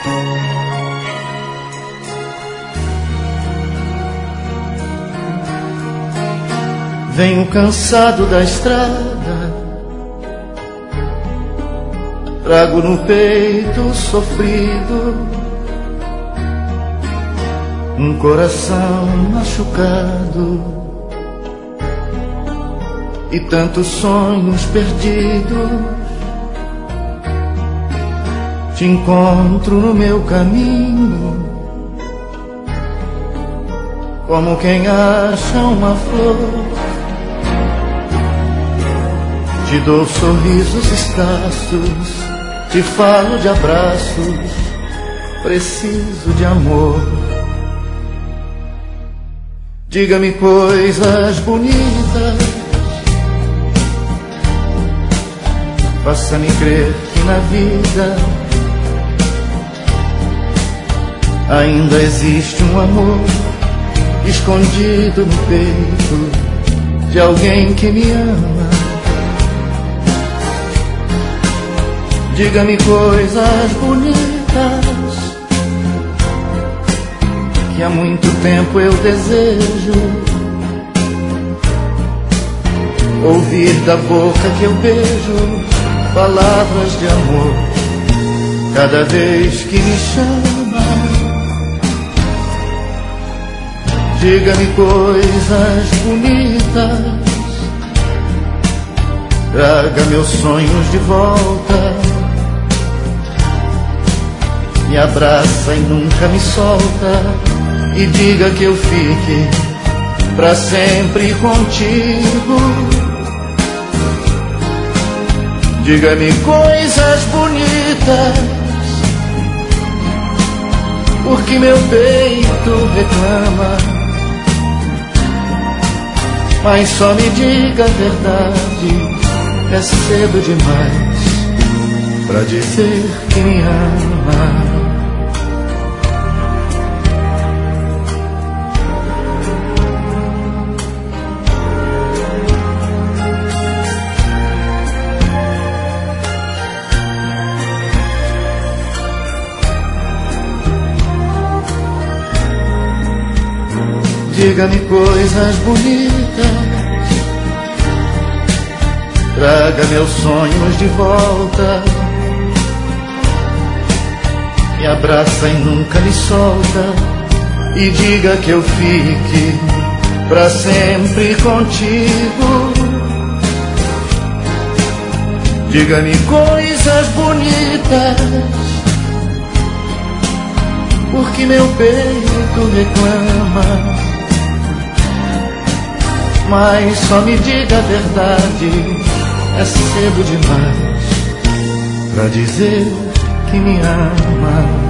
Venho cansado da estrada, trago no peito sofrido um coração machucado e tantos sonhos perdidos. Te encontro no meu caminho, como quem acha uma flor. Te dou sorrisos escassos, te falo de abraços, preciso de amor. Diga-me coisas bonitas, faça-me crer que na vida ainda existe um amor escondido no peito de alguém que me ama. Diga-me coisas bonitas que há muito tempo eu desejo ouvir da boca que eu beijo palavras de amor cada vez que me chama. Diga-me coisas bonitas, traga meus sonhos de volta, me abraça e nunca me solta, e diga que eu fique pra sempre contigo. Diga-me coisas bonitas, porque meu peito reclama, mas só me diga a verdade, é cedo demais pra dizer que me ama. Diga-me coisas bonitas, traga meus sonhos de volta, me abraça e nunca me solta, e diga que eu fique pra sempre contigo. Diga-me coisas bonitas, porque meu peito reclama, mas só me diga a verdade, é cedo demais pra dizer que me ama.